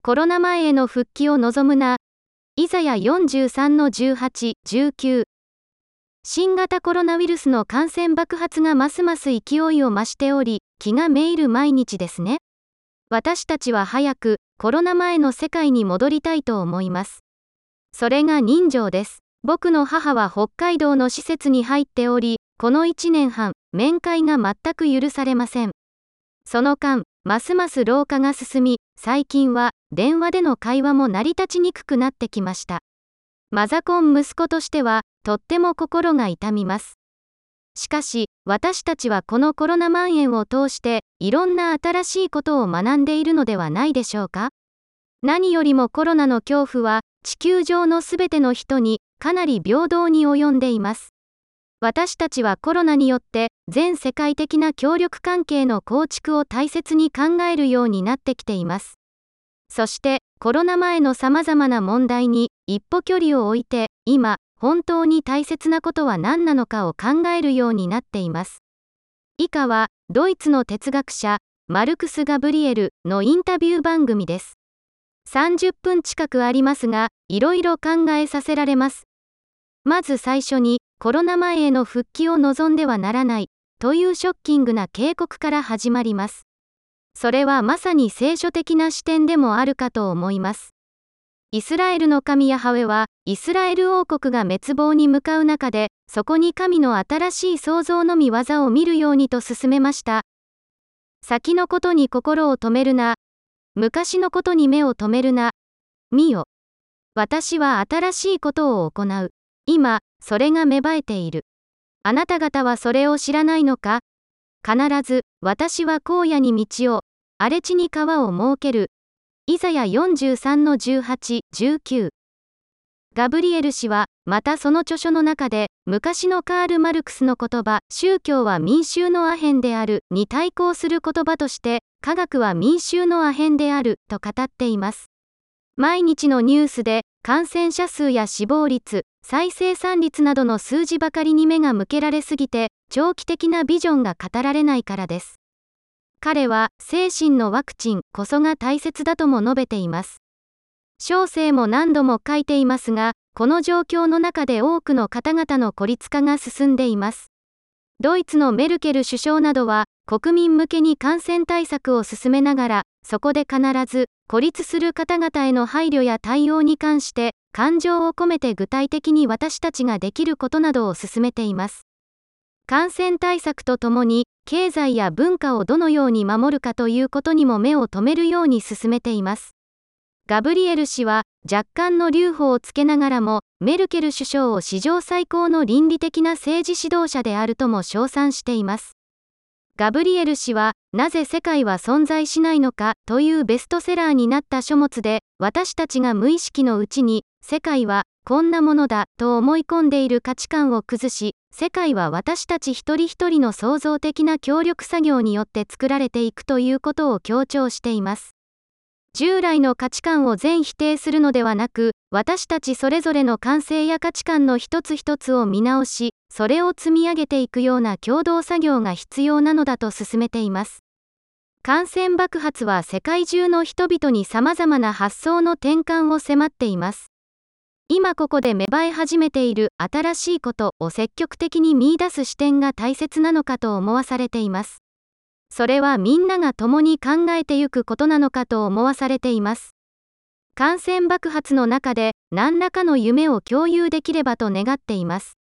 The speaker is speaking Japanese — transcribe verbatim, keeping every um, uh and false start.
コロナ前への復帰を望むな。イザヤよんじゅうさんのじゅうはち、じゅうきゅう。新型コロナウイルスの感染爆発がますます勢いを増しており、気がめいる毎日ですね。私たちは早くコロナ前の世界に戻りたいと思います。それが人情です。僕の母は北海道の施設に入っており、このいちねんはん、面会が全く許されません。その間、ますます老化が進み、最近は電話での会話も成り立ちにくくなってきました。マザコン息子としては、とっても心が痛みます。しかし、私たちはこのコロナ蔓延を通して、いろんな新しいことを学んでいるのではないでしょうか。何よりもコロナの恐怖は、地球上のすべての人に、かなり平等に及んでいます。私たちはコロナによって、全世界的な協力関係の構築を大切に考えるようになってきています。そして、コロナ前の様々な問題に、一歩距離を置いて、今、本当に大切なことは何なのかを考えるようになっています。以下は、ドイツの哲学者、マルクス・ガブリエルのインタビュー番組です。さんじゅっぷん近くありますが、いろいろ考えさせられます。まず最初に、コロナ前への復帰を望んではならない、というショッキングな警告から始まります。それはまさに聖書的な視点でもあるかと思います。イスラエルの神ヤハウェは、イスラエル王国が滅亡に向かう中で、そこに神の新しい創造の御業を見るようにと勧めました。先のことに心を止めるな。昔のことに目を留めるな。見よ。私は新しいことを行う。今、それが芽生えている。あなた方はそれを知らないのか？必ず、私は荒野に道を、荒れ地に川を設ける。イザヤよんじゅうさんのじゅうはち、じゅうきゅう。ガブリエル氏は、またその著書の中で、昔のカール・マルクスの言葉、宗教は民衆のアヘンである、に対抗する言葉として、科学は民衆のアヘンである、と語っています。毎日のニュースで、感染者数や死亡率、再生産率などの数字ばかりに目が向けられすぎて、長期的なビジョンが語られないからです。彼は、精神のワクチンこそが大切だとも述べています。小生も何度も書いていますが、この状況の中で多くの方々の孤立化が進んでいます。ドイツのメルケル首相などは、国民向けに感染対策を進めながら、そこで必ず、孤立する方々への配慮や対応に関して、感情を込めて具体的に私たちができることなどを進めています。感染対策とともに、経済や文化をどのように守るかということにも目を留めるように進めています。ガブリエル氏は、若干の留保をつけながらも、メルケル首相を史上最高の倫理的な政治指導者であるとも称賛しています。ガブリエル氏は、なぜ世界は存在しないのかというベストセラーになった書物で、私たちが無意識のうちに、世界はこんなものだと思い込んでいる価値観を崩し、世界は私たち一人一人の創造的な協力作業によって作られていくということを強調しています。従来の価値観を全否定するのではなく、私たちそれぞれの感性や価値観の一つ一つを見直し、それを積み上げていくような共同作業が必要なのだと進めています。感染爆発は世界中の人々に様々な発想の転換を迫っています。今ここで芽生え始めている新しいことを積極的に見出す視点が大切なのかと思わされています。それはみんなが共に考えてゆくことなのかと思わされています。感染爆発の中で何らかの夢を共有できればと願っています。